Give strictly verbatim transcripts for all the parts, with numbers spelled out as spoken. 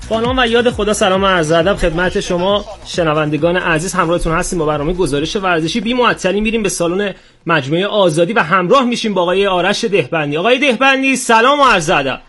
با نام و یاد خدا سلام و عرض ادب خدمت شما شنوندگان عزیز. همراهتون هستیم با برنامه گزارش ورزشی. بی معطلی میریم به سالن مجموعه آزادی و همراه میشیم با آقای آرش دهبندی. آقای دهبندی سلام و عرض ادب.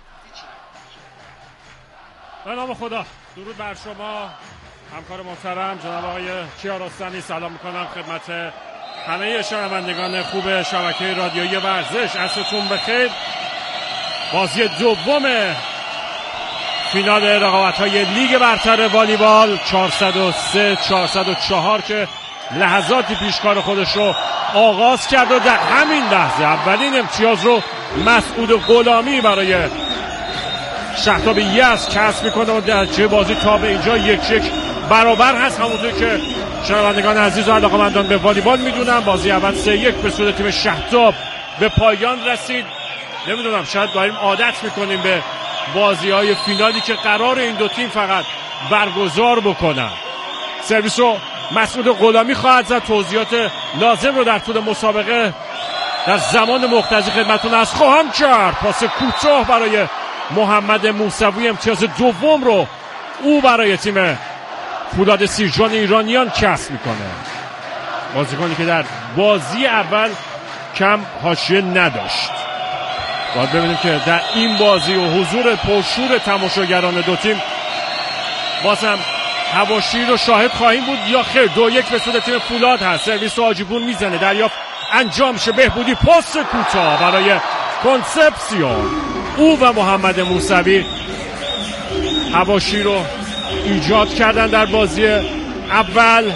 به نام خدا، درود بر شما همکار محترم جناب آقای کیارستمی. سلام میکنم خدمت همه شنوندگان خوب شبکه رادیویی ورزش. عصرتون بخیر. بازی دوم فینال رقابت‌های لیگ برتر والیبال چهارصد و سه چهارصد و چهار که لحظاتی پیش کار خودش رو آغاز کرد و در همین لحظه اولین امتیاز رو مسعود غلامی برای شهرتاب یزد کسب میکنه و در چه بازی تا به اینجا یک یک برابر هست. همونطور که شنوندگان عزیز و علاقه‌مندان به والیبال میدونن بازی اول سه یک به سود تیم شهرتاب به پایان رسید. نمیدونم شاید داریم عادت میکنیم به بازی های فینالی که قرار این دو تیم فقط برگزار بکنن. سرویس رو مسعود غلامی خواهد زد. توضیحات لازم رو در طول مسابقه در زمان مقتضی خدمتتون عرض خواهم کرد. پاس کوتاه برای محمد موسوی، امتیاز دوم رو او برای تیم فولاد سیرجان ایرانیان کسب میکنه. بازیکنی که در بازی اول کم حاشیه نداشت. باید ببینیم که در این بازی و حضور پرشور تماشاگران دو تیم باز هم حواشی رو شاهد خواهیم بود یا خیر. دو یک به سود تیم فولاد هست. سرویس رو آجیبون میزنه، دریافت انجام شه. بهبودی پاس کوتاه برای کنسپسیون. او و محمد موسوی حواشی رو ایجاد کردن در بازی اول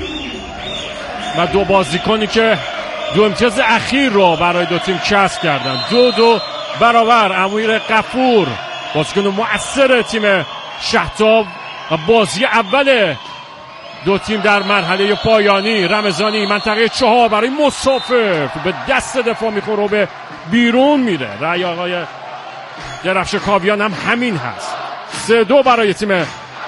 و دو بازیکنی که دو امتیاز اخیر رو برای دو تیم کسب کردن. دو دو برابر. امیر غفور بازیکن مؤثر تیم شهرتاب و بازی اول دو تیم در مرحله پایانی. رمضانی منطقه چهار برای مسافر به دست دفاع میخوره و به بیرون میره. رأی آقای درفش کاویان هم همین هست. سه دو برای تیم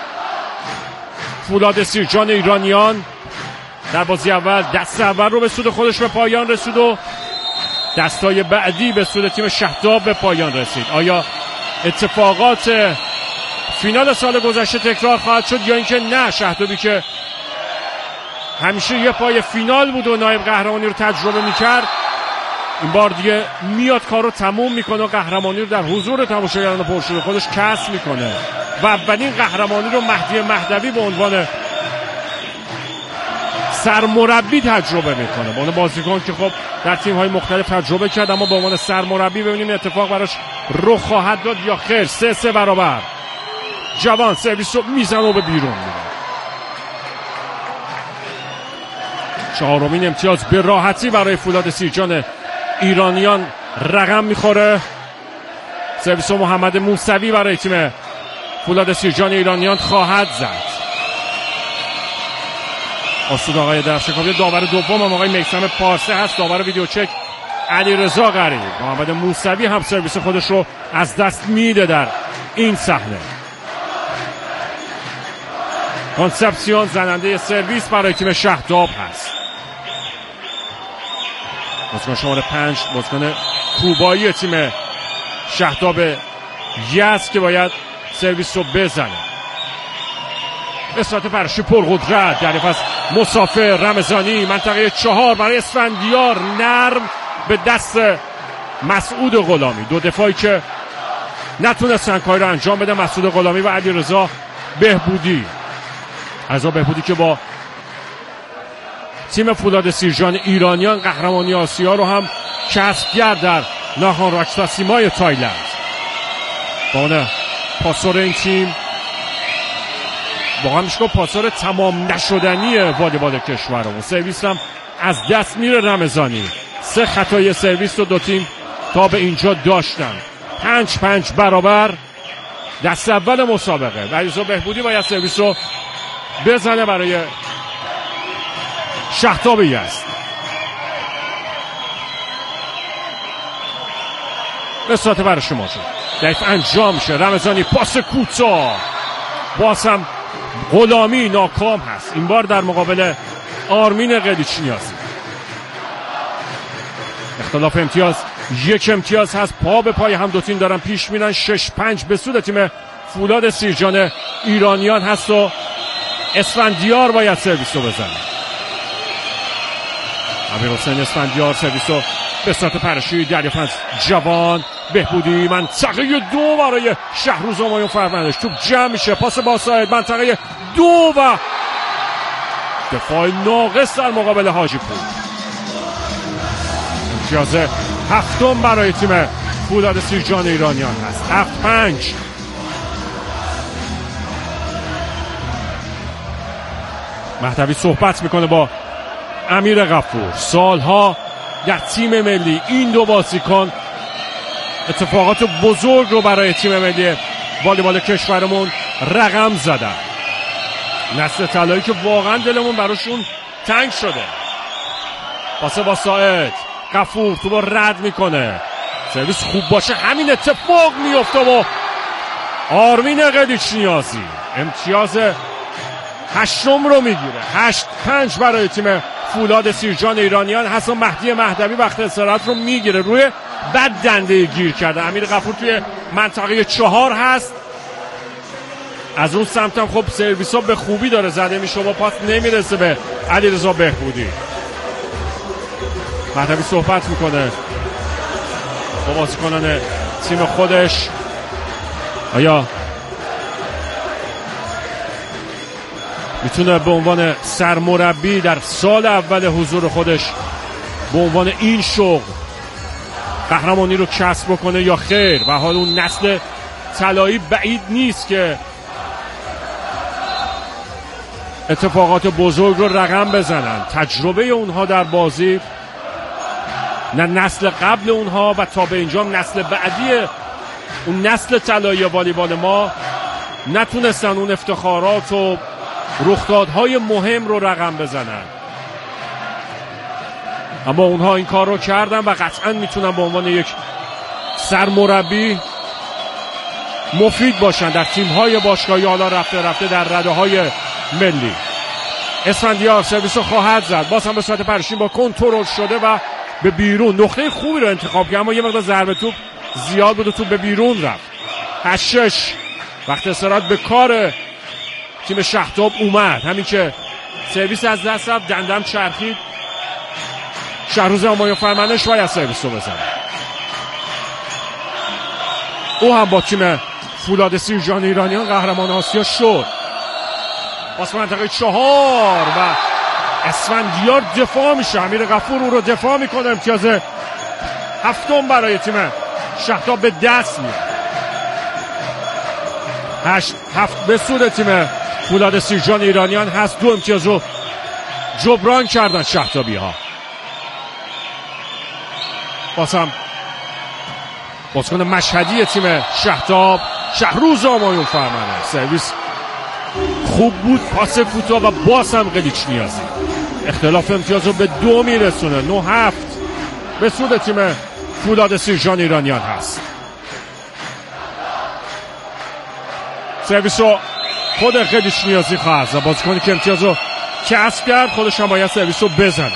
فولاد سیرجان ایرانیان. در بازی اول دست اول رو به سود خودش به پایان رسید و دستای بعدی به سود تیم شهرتاب به پایان رسید. آیا اتفاقات فینال سال گذشته تکرار خواهد شد یا اینکه نه؟ شهرتابی که همیشه یه پای فینال بود و نایب قهرمانی رو تجربه میکرد این بار دیگه میاد کار رو تموم میکنه و قهرمانی رو در حضور تماشاگران پرشور خودش کسب میکنه و اولین قهرمانی رو مهدی مهدوی به عنوان سرمربی تجربه میکنه. با اون بازیکن که خب در تیم‌های مختلف تجربه کرد اما به عنوان سرمربی ببینیم اتفاق براش رخ خواهد داد یا خیر. سه سه برابر. جوان سرویس رو میزنه و به بیرون میره. چهارمین امتیاز به راحتی برای فولاد سیرجان ایرانیان رقم میخوره. سرویس محمد موسوی برای تیم فولاد سیرجان ایرانیان خواهد زد. آسود آقای درفشکاوی. داور دوم هم آقای میثم پارسه هست. داور ویدیو چک علیرضا غریب. محمد موسوی هم سرویس خودش رو از دست میده در این صحنه. کنسپسیون زننده سرویس برای تیم شهرتاب هست. بازیکن شماره پنج بازیکن کوبایی تیم شهرتاب یزد که باید سرویس رو بزنه. استرات پرشی پرقدرت دریافت از مسافر. رمضانی منطقه چهار برای اسفندیار نرم به دست مسعود غلامی. دو دفاعی که نتونستن کاری رو انجام بده، مسعود غلامی و علیرضا بهبودی. علیرضا بهبودی که با تیم فولاد سیرجان ایرانیان قهرمانی آسیا رو هم کسب کرد در ناخن راکساسیمای تایلند. با اون پاسور این تیم واقعا میشه که پاسور تمام نشدنی والیبال کشورمون. سرویس هم از دست میره رمضانی. سه خطای سرویس رو دو تیم تا به اینجا داشتن. پنج پنج برابر. دست اول مسابقه. علیرضا بهبودی باید سرویس رو بزنه برای شهرتاب یزد. استرات برای شما شد. دفع انجام شه. رمضانی پاس کوتاه. باز هم غلامی ناکام هست. این بار در مقابل آرمین قلیچنیازی. اختلاف امتیاز یک امتیاز هست. پا به پای هم دو تیم دارن پیش میرن. شش پنج به سود تیم فولاد سیرجان ایرانیان هست و اسفندیار باید سرویس رو بزنه. امیرحسین اسفندیار سرویس رو به سمت پرشی دریافت از جوان بهبودی. منطقه دو برای شهروز همایون فرمندش. توپ جمع میشه، پاس با ساید، منطقه دو و دفاع ناقص در مقابل حاجی پور. امتیاز هفتم برای تیم فولاد سیرجان ایرانیان هست. هفت پنج. مهدوی صحبت میکنه با امیر غفور. سالها در تیم ملی این دو بازیکن اتفاقات بزرگ رو برای تیم ملی والیبال کشورمون رقم زدن. نسل طلایی که واقعا دلمون براشون تنگ شده. پاس با ساعد، غفور تو با رد میکنه. سرویس خوب باشه همین اتفاق میفته و آرمین قلیچ نیازی امتیاز هشتم رو میگیره. هشت پنج برای تیم فولاد سیرجان ایرانیان. حسن مهدی مهدوی وقت استراحت رو میگیره، روی بد دنده گیر کرده. امیر غفور توی منطقه چهار هست. از اون سمت هم خب سرویس ها به خوبی داره زده میشه و پاس نمیرسه به علیرضا بهبودی. مهدوی صحبت میکنه با بازیکنان تیم خودش. آیا میتونه به عنوان سرمربی در سال اول حضور خودش به عنوان این شغل قهرمانی رو کسب بکنه یا خیر؟ و حال اون نسل طلایی بعید نیست که اتفاقات بزرگ رو رقم بزنن. تجربه اونها در بازی، نه نسل قبل اونها و تا به اینجا نسل بعدی اون نسل طلایی والیبال ما نتونستن اون افتخارات و رخدادهای مهم رو رقم بزنن، اما اونها این کار رو کردن و قطعا میتونن به عنوان یک سرمربی مفید باشن در تیم‌های باشگاهی، حالا رفته رفته در رده‌های ملی. اسفندیار سرویس رو خواهد زد، باز هم به صورت پرشین با کنترل شده و به بیرون. نقطه خوبی رو انتخاب کرد اما یه مقدار ضربه توپ زیاد بود و توپ به بیرون رفت. هشت شش. وقت استراحت به کار تیم شهتاب اومد. همین که سرویس از دست رفت دندم چرخید. شهروز همایون فرمندش باید سرویس رو بزنه. او هم با تیم فولاد سیرجان ایرانیان قهرمان آسیا شد. باز منطقه چهار و اسفندیار دفاع میشه. امیر غفور او رو دفاع میکنه. امتیاز هفتم برای تیم شهتاب به دست میاد. هشت هفت به سود تیم فولاد سیرجان ایرانیان هست. دو امتیاز رو جبران کردن شهتابی ها. بازم بازیکن مشهدی تیم شهتاب شهروز همایون فرمانده. سرویس خوب بود، پاس کوتاه و باز هم قلیچ نیازی اختلاف امتیاز رو به دو میرسونه. نه هفت به سود تیم فولاد سیرجان ایرانیان هست. سرویس رو خود قلیچ نیازی خواهد و بازیکنی که امتیاز رو کسب کرد خودش هم باید سرویس رو بزنه.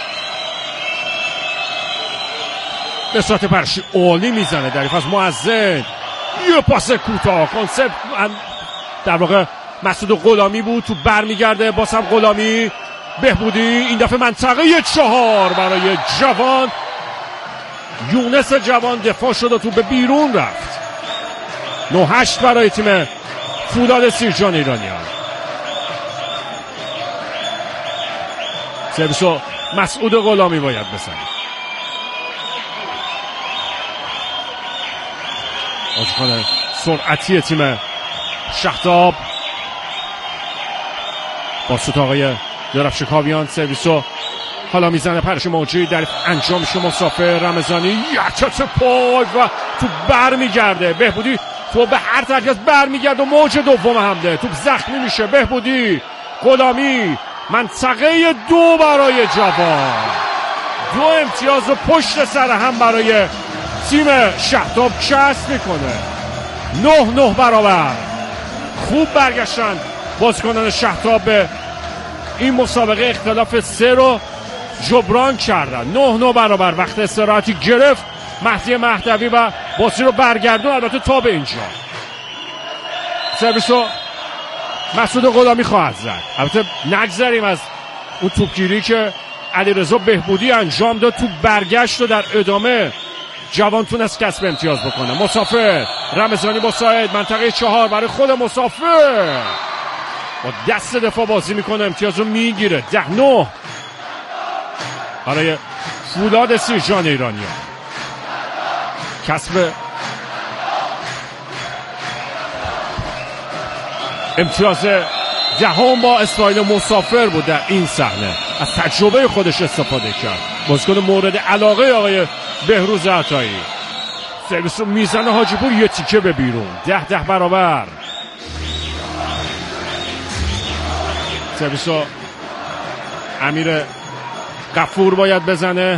به صورت پرشی عالی میزنه در از معزن. یه پاس کوتاه کنسپت در واقع مسعود غلامی بود. تو برمیگرده باز هم غلامی. بهبودی این دفعه منطقه چهار برای جوان. یونس جوان دفاع شد و تو به بیرون رفت. نه هشت برای تیم فولاد سیرجان ایرانیان. سرویسو مسعود غلامی باید بزنه. بازیکن سرعتی تیم شهتاب با سوت آقای درفشکاویان. سرویسو حالا میزنه پرش موجی در انجام شما مسافر رمضانی. یکت پای و تو بر میگرده. بهبودی تو به هر طرف بر میگرده و موج دوم حمله. تو زخمی میشه. بهبودی غلامی منطقه دو برای جوان. دو امتیاز و پشت سر هم برای تیم شهتاب کسب میکنه. نه نه برابر. خوب برگشتن بازیکنان شهتاب به این مسابقه. اختلاف سه رو جبران کردن. نه نه برابر. وقت استراحتی گرفت مهدی مهدوی و بازی رو برگردون. البته تا به اینجا سرویسو مسعود غلامی خواهد زد. البته نگذریم از اون توپگیری که علیرضا بهبودی انجام داد، تو برگشت و در ادامه جوان تونست کسب امتیاز بکنه. مسافر رمضانی با ساید منطقه چهار برای خود مسافر با دست دفاع بازی میکنه، امتیاز رو میگیره. ده نه برای فولاد سیرجان ایرانیان. کسب امتیاز دهم با اسماعیل مسافر بود. در این صحنه از تجربه خودش استفاده کرد. بازیکن مورد علاقه آقای بهروز عطایی. سرویس رو میزنه حاجی پور، یه تیکه به بیرون. ده ده برابر. سرویس رو امیر غفور باید بزنه.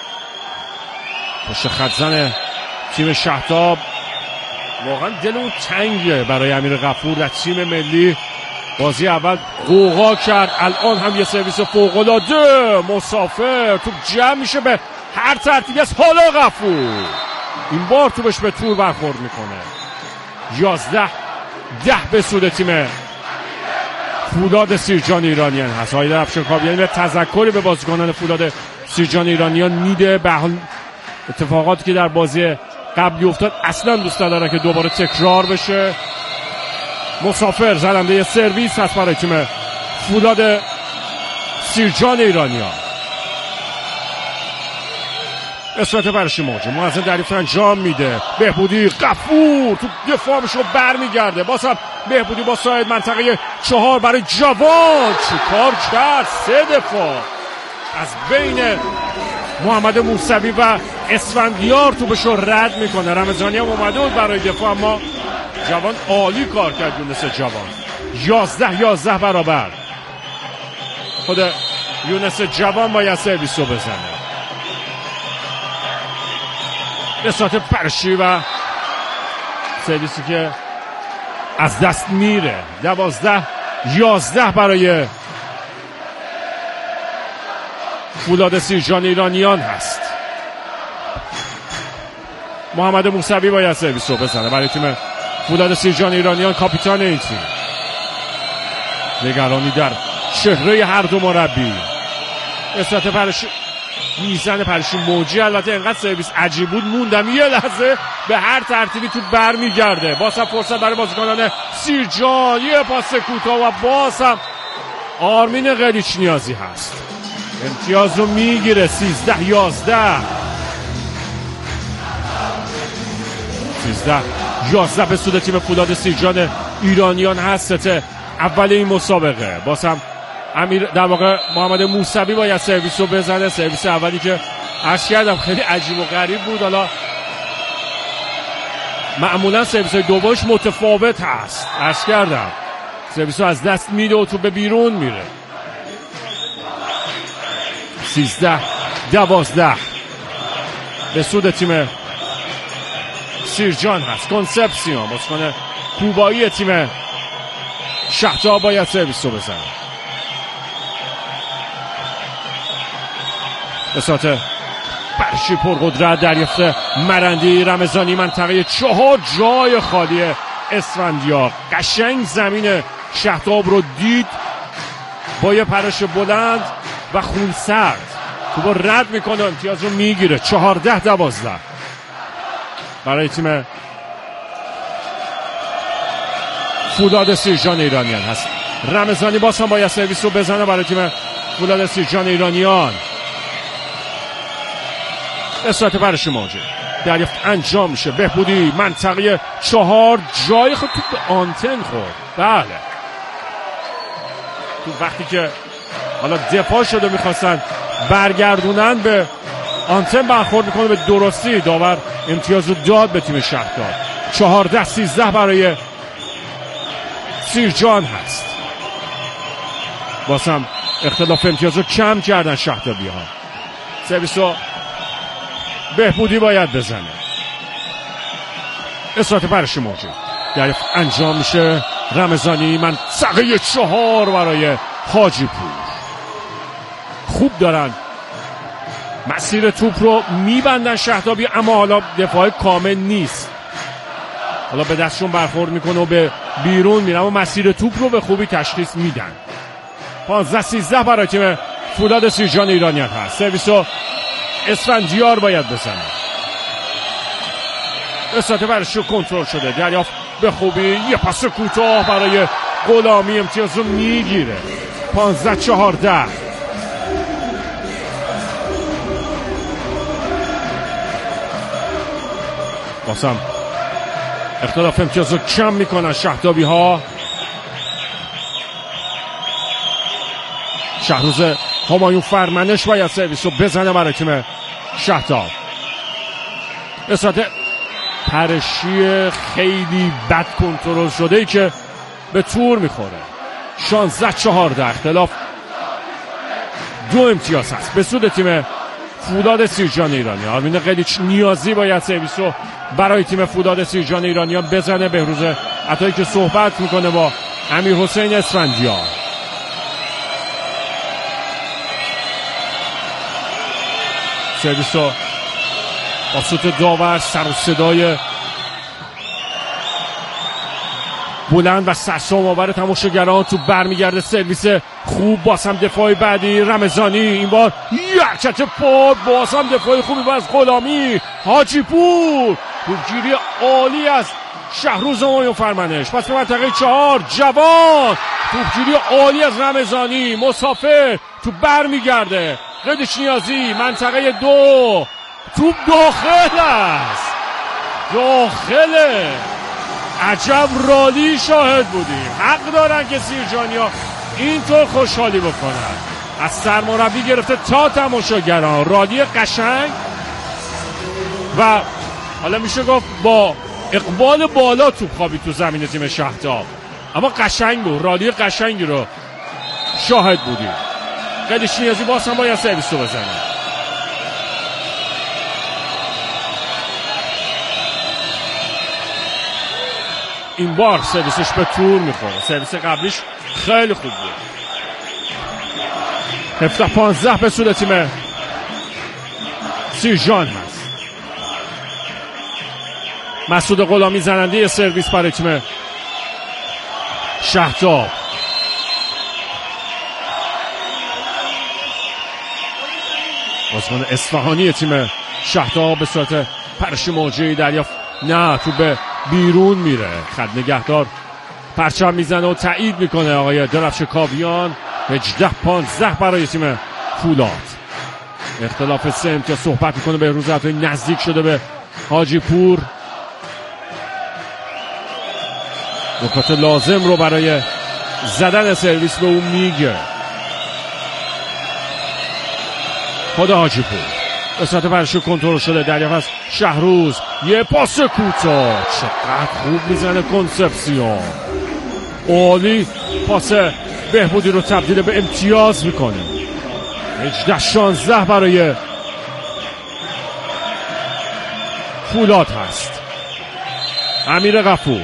پشت خط زنه تیم شهتاب. واقعا دلمون تنگه برای امیر غفور در تیم ملی. بازی اول قوقا کرد، الان هم یه سرویس فوق‌العاده. مسافر توپ جمع میشه به هر ترتیبی از. حالا غفور این بار توپش به تور برخورد میکنه. یازده ده به سود تیم فولاد سیرجان ایرانیان هست. هایدر افشانکاویانی به تذکری به بازیکنان فولاد سیرجان ایرانیان میده. به حال اتفاقاتی که در بازی قبلی افتاد اصلا دوست نداره که دوباره تکرار بشه. مسافر زننده یه سرویس هست برای تیم فولاد سیرجان ایرانیان. اسمت برشی موجه معظم دریفت انجام میده. بهبودی غفور تو دفاعش رو برمیگرده. باز هم بهبودی با ساید منطقه چهار برای جوان. چی کار کرد؟ سه دفاع از بین محمد موسوی و اسفندیار توپش رو رد میکنه. رمضانی هم اومده بود برای دفاع اما جوان عالی کار کرد. یونس جوان یازده یازده برابر. خود یونس جوان باید سرویس رو بزنه. نسبت پرشی و سرویسی که از دست میره. دوازده یازده برای فولاد سیرجان ایرانیان هست. محمد موسوی باید سرویس رو بزنه برای تیم فولاد سیرجان ایرانیان، کاپیتان این تیم. نگرانی در چهره هر دو مربی. نسبت پرشی میزن پرشی موجی. البته اینقدر سرویس عجیب بود موندم یه لحظه به هر ترتیبی تو برمیگرده. باز هم فرصت برای بازیکنان سیرجان. یه پاس کوتاه و باز هم آرمین قلیچ نیازی هست. امتیاز رو میگیره. سیزده یازده سیزده یازده به سود تیم فولاد سیرجان ایرانیان هست. اول این مسابقه باز هم امیر در واقع محمد موسوی باید سرویس رو بزنه. سرویس اولی که عرض کردم خیلی عجیب و غریب بود. حالا معمولا سرویس های دومش متفاوت هست. عرض کردم سرویس رو از دست میده و تو به بیرون میره. سیزده دوازده به سود تیم سیرجان هست. کنسپسیون بازیکن کوبایی تیم شهتاب باید سرویس رو بزنه. بساط برشی پرقدرت دریافت مرندی. رمضانی منطقه چهار جای خالی اسفندیار. قشنگ زمین شهتاب رو دید با یه پرش بلند و خونسرد تو با رد میکنه. امتیاز رو میگیره. چهارده دوازده برای تیم فولاد سیرجان ایرانیان هست. رمضانی باز هم باید سرویس رو بزنه برای تیم فولاد سیرجان ایرانیان. اسرات برش موجه دریافت انجام میشه. بهبودی منطقه چهار جای خود تو به آنتن خورد. بله تو وقتی که حالا دفاع شده میخواستن برگردونن به آنتن برخورد میکنه به درستی. داور امتیاز رو داد به تیم شهردار. چهارده سیزده برای سیرجان هست. باسم اختلاف امتیاز رو کم کردن شهرداری ها. سرویس رو بهبودی باید بزنه. اصرات برش موجود دریافت انجام میشه. رمضانی منطقه چهار برای حاجی پور. خوب دارن مسیر توپ رو میبندن شهردابی اما حالا دفاع کامل نیست. حالا به دستشون برخورد میکنه و به بیرون میرن و مسیر توپ رو به خوبی تشخیص میدن. پانزده سیزده برای تیم فولاد سیرجان ایرانیان هست. سرویسو اسفندیار باید بزنه. استاته برش رو کنترل شده، دریافت به خوبی، یه پاس کوتاه برای غلامی، امتیاز رو میگیره. پانزده چهارده. باسم اختلاف امتیاز رو کم میکنن شهدابی ها. شهروز همایون فرمنش باید سرویس رو بزنه برای تیم شهداب. استاته پرشی خیلی بد کنترل شده ای که به تور میخوره. شانزده چهارده. اختلاف دو امتیاز هست به سود تیم فولاد سیرجان ایرانیان. آرمین قلیچ نیازی باید سرویس رو برای تیم فولاد سیرجان ایرانیان بزنه. بهروز عطایی که صحبت میکنه با امیر حسین اسفندیار. سرویس رو با سوت داور، سر و صدای بلند و سرسام آور تماشاگران تو برمیگرده. سرویس خوب، باز هم دفاع بعدی رمضانی، این بار یک چچ پاد، باز هم دفاع خوبی باز غلامی. حاجی پور توپگیری عالی از شهروز همایون فرمنش. پس به منطقه چهار جوان، توپگیری عالی از رمضانی. مسافر تو برمیگرده. قدش نیازی منطقه دو، توپ داخل است، داخله. عجب رالی شاهد بودیم. حق دارن که سیرجانیا اینطور خوشحالی بکنن. از سرمربی گرفته تا تماشاگران، رالی قشنگ و حالا میشه گفت با اقبال بالا توپ خوابید تو زمین تیم شهداب، اما قشنگ بود. رالی قشنگی رو شاهد بودیم. قدش نیازی باز هم باید سرویس رو بزنه. این بار سرویسش به تور میخوره. سرویس قبلیش خیلی خوب بود. هفده پانزده به سود تیم سیرجان هست. مسعود غلامی زننده سرویس برای تیم شهداب. بازیکن اصفهانی تیم شهداب به صورت پرش موجهی دریافت، نه تو به بیرون میره. خط نگهدار پرچم میزنه و تایید میکنه آقای درفش کاویان. هجده پانزده برای تیم فولاد. اختلاف سه امتیاز صحبت میکنه. به روز رفته نزدیک شده به حاجی پور. نکات لازم رو برای زدن سرویس به اون میگه خود حاجی پور. قسمت پرشو کنترل شده، دریافت از شهروز، یه پاس کوتاه، چقدر خوب میزنه کنسپسیون. عالی، پاس بهبودی رو تبدیل به امتیاز میکنه. هجده شانزده برای فولاد هست. امیر غفور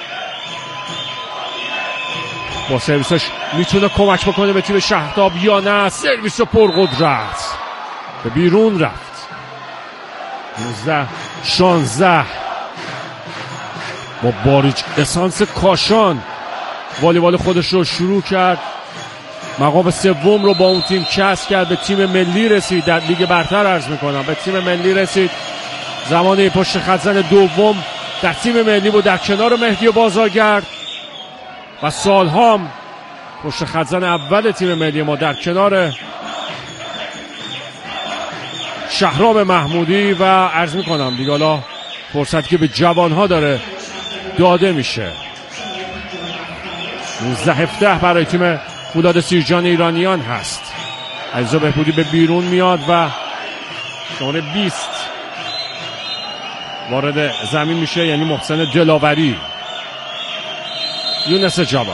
با سرویسش میتونه کمک بکنه به تیم شهداب یا نه. سرویس پرقدرت به بیرون رفت. نوزده شانزده. با باریج اسانس کاشان والیبال خودش رو شروع کرد. مقام سوم رو با اون تیم کسب کرد. به تیم ملی رسید. در لیگ برتر عرض میکنم به تیم ملی رسید. زمان پشت خط زن دوم در تیم ملی بود، در کنار مهدی بازارگرد، و سالها هم پشت خط زن اول تیم ملی ما در کنار شهرام محمودی. و عرض میکنم دیگه حالا فرصتی که به جوانها داره داده میشه. نوزده هفده برای تیم فولاد سیرجان ایرانیان هست. علیرضا بهبودی به بیرون میاد و شماره بیست وارد زمین میشه، یعنی محسن دلاوری. یونس جوان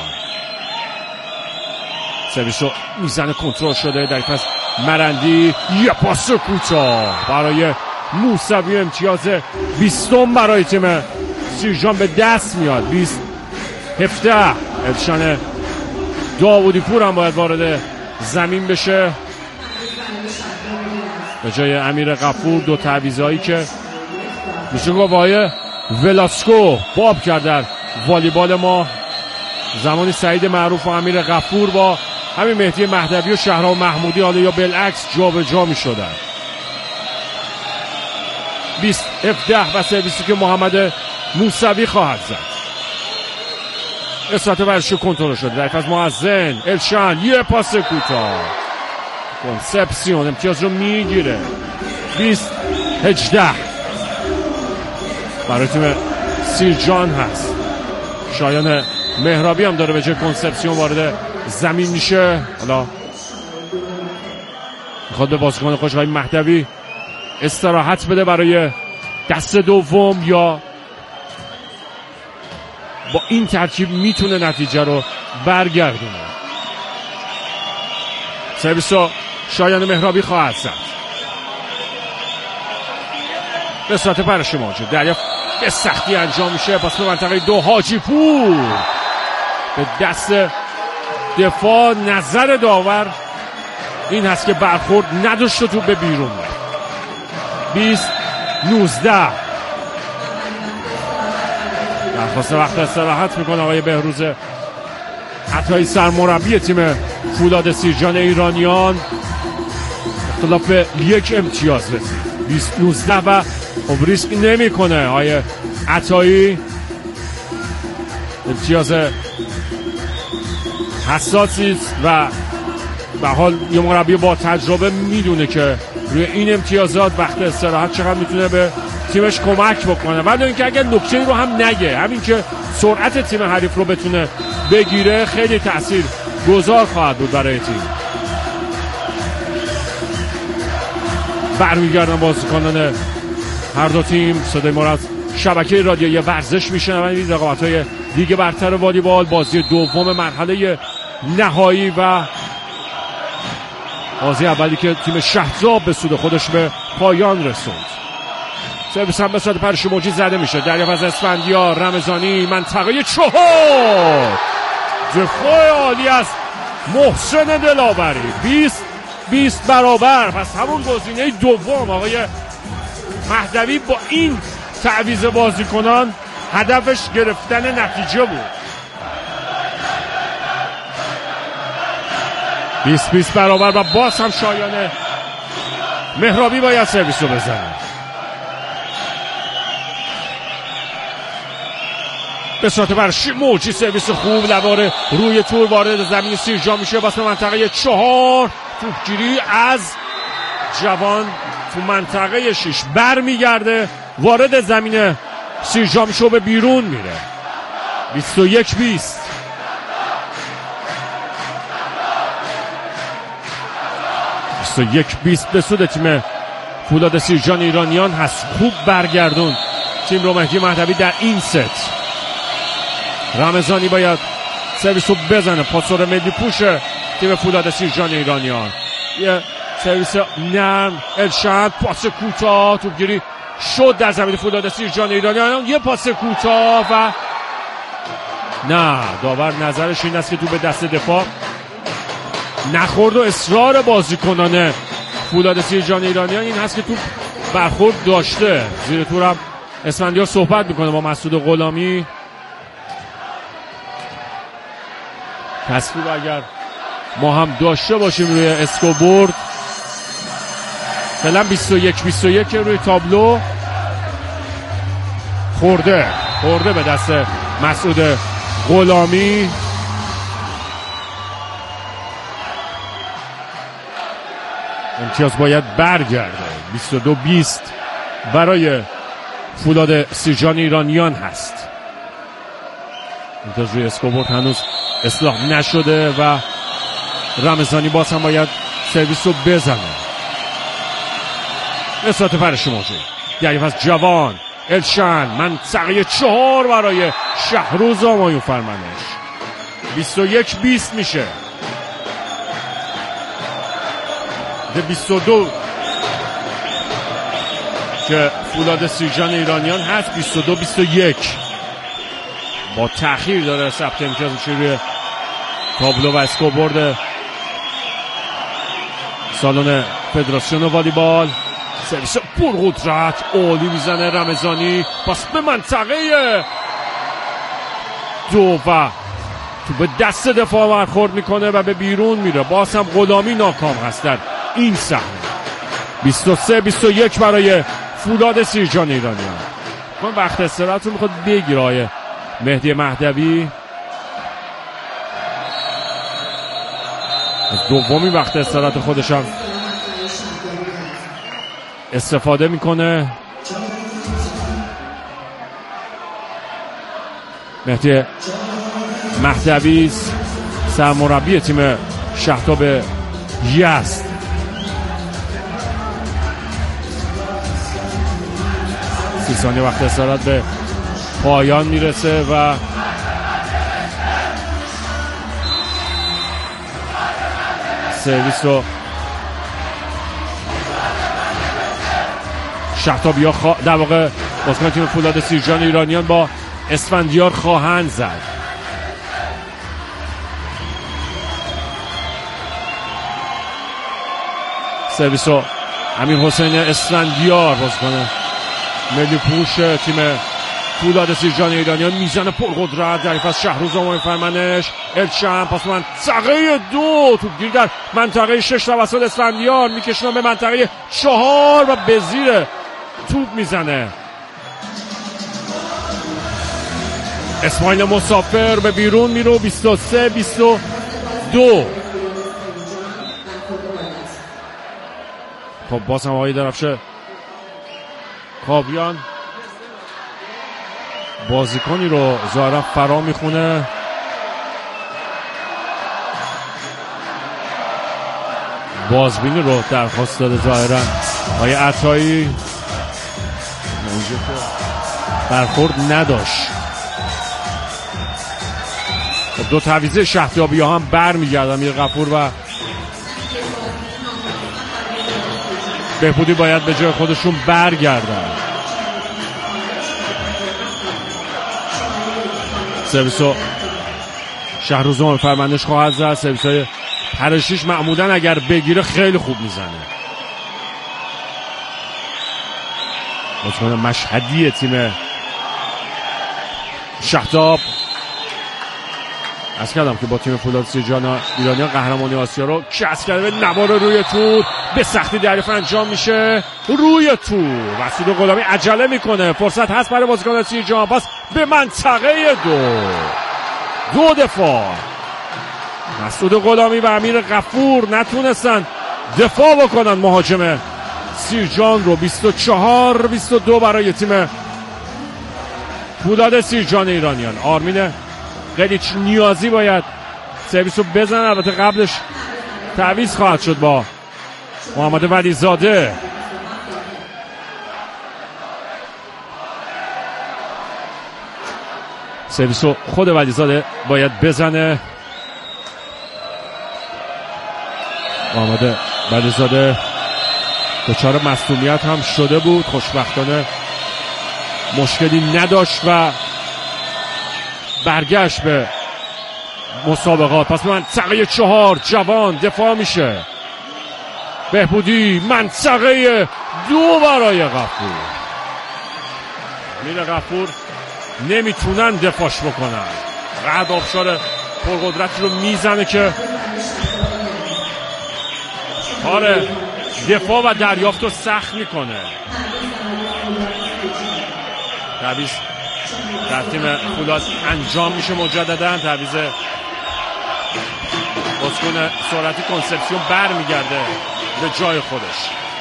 سرویس رو میزنه، کنترل شده، در پس مرندی، یه پاس کوتاه برای موسوی. امتیاز بیستم برای تیم سیرجان به دست میاد. بیست هفته. ادشان داودی پور هم باید وارد زمین بشه به جای امیر غفور. دو تعویضایی که میشه گفت آقای ولاسکو باب کرد در والیبال ما زمانی سعید معروف و امیر غفور با همین مهدی مهدوی و شهرام محمودی حالا یا بالعکس جا به جا می شدن. بیست هفده و سرویسی که محمد موسوی خواهد زد. اصلاحات ورزشی کنترل شده در از معزن الشان، یه پاس کوتاه، کنسپسیون امتیاز رو میگیره. بیست هجده برای تیم سیرجان هست. شایان مهرابی هم داره به جای کنسپسیون وارد زمین میشه. حالا میخواد به بازیکن خوش های مهدوی استراحت بده برای دست دوم یا با این ترکیب میتونه نتیجه رو برگردونه. سرویس رو شایان مهرابی خواهد زد. به صورت پرش موجود دریافت به سختی انجام میشه. پس به منطقه دو حاجی پور به دست دفاع. نظر داور این هست که برخورد نداشته تو به بیرون. بیست نوزده درخواست وقت استراحت میکنه آقای بهروز عطایی سرمربی تیم فولاد سیرجان ایرانیان. اختلاف یک امتیاز رسید. بیست نوزده و خب ریسک نمی کنه آقای عطایی. امتیاز حساسی و به حال یه مربی با تجربه میدونه که روی این امتیازات وقت استراحت چقدر میتونه به تیمش کمک بکنه. ولی اینکه اگر نکته رو هم نگه، همین که سرعت تیم حریف رو بتونه بگیره خیلی تأثیر گذار خواهد بود برای تیم. برمیگردن بازیکنان هر دو تیم. صدای ما از شبکه رادیویی ورزش میشنوید. رقابت‌های لیگ برتر والیبال، بازی دوم مرحله نهایی و بازی اولی که تیم شهرزاب به سود خودش به پایان رسوند. سرویس هم به صورت پرش موجی زده میشه. دریافت از اسفندیار، رمضانی، منطقه چهار، دفاع عالی از محسن دلاوری. بیست بیست برابر. پس همون گزینه دوم آقای مهدوی با این تعویض بازیکنان هدفش گرفتن نتیجه بود. بیست بیست برابر و باز هم شایان مهرابی باید سرویس رو بزنه. به صورت برشی موجی سرویس خوب لواره روی تور وارد زمین سیرجان میشه. باز به منطقه چهار، توپگیری از جوان تو منطقه شش بر میگرده وارد زمین سیرجان میشه و به بیرون میره. بیست و یک بیست. بیست و یک بیست به سود تیم فولاد سیرجان ایرانیان هست. خوب برگردون تیم رو مهدی مهدوی در این ست. رمضانی باید سرویس رو بزنه. پاسور ملی پوش تیم فولاد سیرجان ایرانیان. یه سرویس نرم. الشاد پاس کوتاه، توپگیری شد در زمین فولاد سیرجان ایرانیان. یه پاس کوتاه و نه، داور نظرش این است که تو به دست دفاع نخورد و اصرار بازیکنان فولاد سیرجان ایرانیان این هست که تو برخورد داشته. زیر تور هم اسفندیار صحبت میکنه با مسعود غلامی. تصویر اگر ما هم داشته باشیم روی اسکوبورد، فعلا بیست و یک بیست و یک روی تابلو. خورده خورده به دست مسعود غلامی. امتیاز باید برگرده. بیست و دو بیست برای فولاد سیرجان ایرانیان هست. امتیاز روی اسکوبورد هنوز اصلاح نشده و رمضانی باز هم باید سرویس رو بزنه. اصلاحات پرش موجود دریافت از جوان الشن، منطقه چهار برای شهروز آمایون فرمانش. بیست و یک بیست میشه. ده بیست و دو که فولاد سیرجان ایرانیان هست. بیست و دو بیست و یک با تأخیر داره ثبت امتیاز میشه روی تابلو و اسکوبورد سالن فدراسیون والیبال. سرویس پرقدرت عالی میزنه رمضانی. پس به منطقه دو و تو به دست دفاع برخورد میکنه و به بیرون میره. باز هم غلامی ناکام هست در این صحنه. بیست و سه بیست و یک برای فولاد سیرجان ایرانیان. من وقت استراحت رو میخواد بگیره آقای مهدی مهدوی. از دومی وقت استراحت خودش هم استفاده میکنه. مهدی مهدوی سرمربی تیم شهرتاب یزد. سی ثانیه وقت استراحت به پایان میرسه و سرویس رو شهرتابیا خوا... در واقع بازیکن تیم فولاد سیرجان ایرانیان با اسفندیار خواهند زد. سرویس رو امیر حسین اسفندیار بازیکن ملی پوش تیم فولاد سیرجان ایرانیان میزنه پرقدرت در پس شهروز آمای فرمنش. الشم پاس منطقه دو توپ گیر در منطقه شش توسط اسفندیار میکشونه به منطقه چهار و به زیر توپ میزنه. اسماعیل مسافر به بیرون میره. بیست و سه بیست و دو. خب باز هم آقای درفشه کابیان بازیکنی رو ظاهرا فرا میخونه. بازبینی رو درخواست داده ظاهرا آقای عطایی. برخورد نداشت. خب دو تعویض شهرتابی ها هم بر میگردن. امیر غفور و بهبودی باید به جای خودشون برگردن. سرویسو شهروزان فرمندش خواهد زد. سرویس های پرشیش معمولا اگر بگیره خیلی خوب میزنه. بازیکن مشهدی تیم شهرتاب از کردم که با تیم فولاد سیرجان ایرانیان قهرمانی آسیا رو کسب کرده. به نوار روی توپ به سختی دریافت انجام میشه. روی توپ مسعود غلامی عجله میکنه. فرصت هست برای بازیکن سیرجان. پاس به منطقه دو دو دفاع. مسعود غلامی و امیر غفور نتونستن دفاع بکنن مهاجم سیرجان رو. بیست و چهار بیست و دو برای تیم فولاد سیرجان ایرانیان. آرمین قلیچ نیازی باید سرویس رو بزنه. البته قبلش تعویض خواهد شد با محمد ولی زاده. سرویس رو خود ولی زاده باید بزنه. محمد ولی زاده دچار مصدومیت هم شده بود. خوشبختانه مشکلی نداشت و برگشت به مسابقات. پس منطقه چهار جوان دفاع میشه. بهبودی منطقه دو برای غفور. میره غفور نمیتونن دفاعش بکنن. رد آبشار پرقدرتی رو میزنه که کار دفاع و دریافت رو سخت میکنه. تعویض در تیم فولاد انجام میشه مجددا. تعویض بازیکن سرعتی کنسپسیون بر میگرده به جای خودش.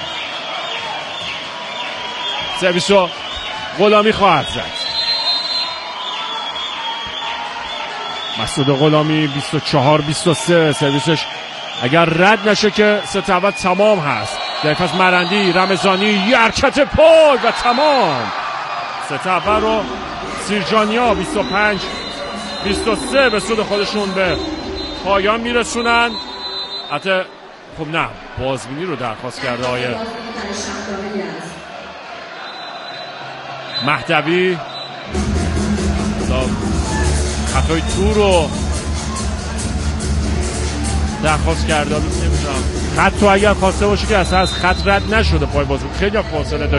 سرویسو غلامی خواهد زد. مسعود غلامی بیست و چهار بیست و سه. سرویسش اگر رد نشه که ست اول تمام هست. در پس مرندی رمضانی یه حرکت پای و تمام. ست اول رو سیرجانیا بیست و پنج بیست و سه به سود خودشون به پایان میرسونن. حتی خب نه بازبینی رو درخواست کرده آقای مهدوی. خطای تو رو درخواست کرده. نمیدونم خط تو اگر خواسته باشه که اصلا از خط رد نشده پای بازی خیلی فاصله داشت.